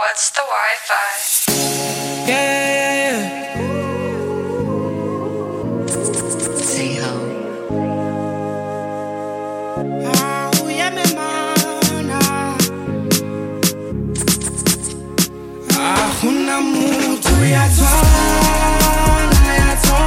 What's the Wi-Fi? Yeah. Say ho. Oh, yeah, me mana. Hakuna mtu yatwana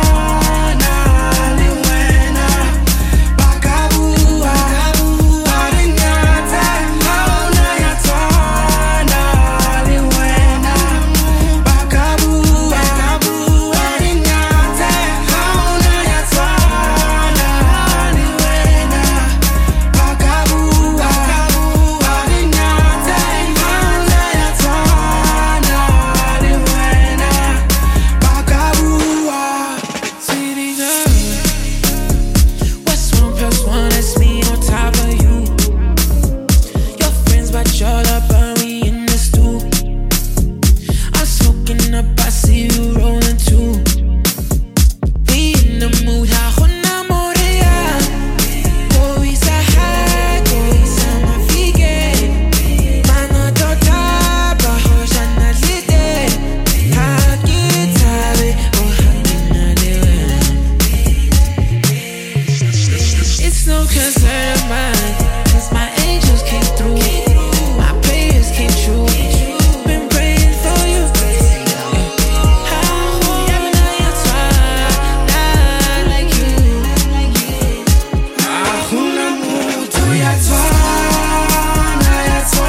ni wena. Bakabua arinyata hauna yatwana ni wena. Bakabua arinyata hauna yatwana ni wena. Bakabua arinyata hauna yatwana ni wena. Bakabua. City girl, what's 1 + 1? That's me on top of you. Your friends, but y'all up on me in the stool. I'm smoking up, I see you rolling too. We in the mood, hakuna moria. Goisa high, goisa mafike. Mano totaba, hoshana lite. Hakitabe, oh hakina lewe. It's no concern of mine, 'cause my angels came through. My prayers came true. Been praying for you. Hakuna mtu yatwana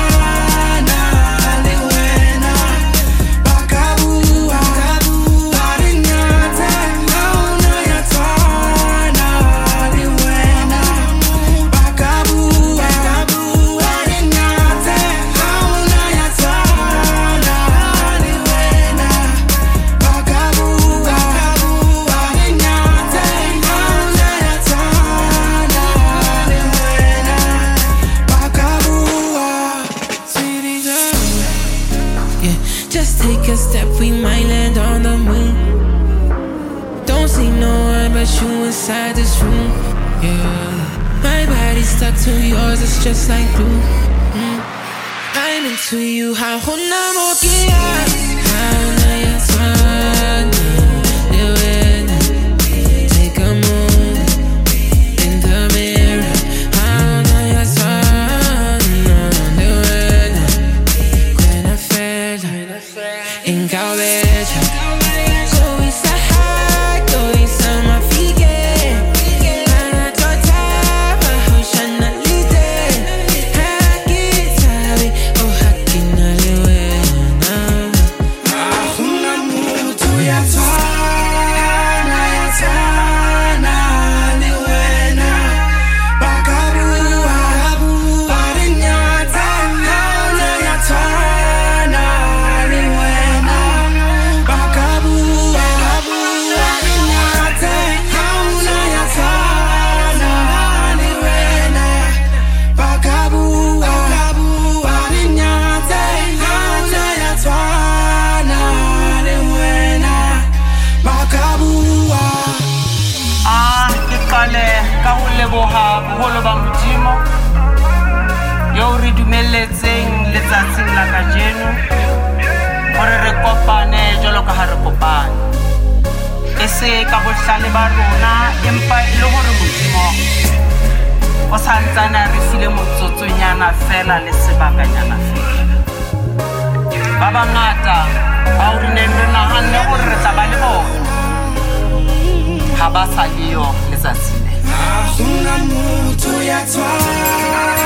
ni wena. Bakabua arinyata hauna yatwana ni wena. Bakabua arinyata hauna yatwana ni wena. Bakabua arinyata hauna yatwana ni wena. Bakabua. City girl. Yeah, just take a step, we might land on the moon. Don't see no one but you inside this room. Yeah, my body's stuck to yours, it's just like glue. I'm into you, hakuna mokia. Hauna yatwana ni wena. Take a moment in the mirror. Hauna yatwana ni wena. Kwena fela ingaweja. Goisa high, goisa mafike. Mana totaba, hoshana lite. Hakitabe, oh hakina lewena. Hakuna mtu yatwana ni wena. Bakabua arinyata hauna yatwana ni wena. Bakabua arinyata hauna yatwana ni wena. Bakabua arinyata hauna yatwana ni wena. Bakabua. Ke qale ka ho leboha boholo ba Modimo yo re dumelletseng letsatsing la kajeno hore re kopane jwalo ka ha re kopane e se ka bohlale ba rona empa e le hore Modimo o santsana re file motsotsonyana fela le sebakanyana fela ba bangata ba o re neng re nahanne hore re tla ba le bona ha ba sa leyo letsatsing. Hakuna mtu yatwana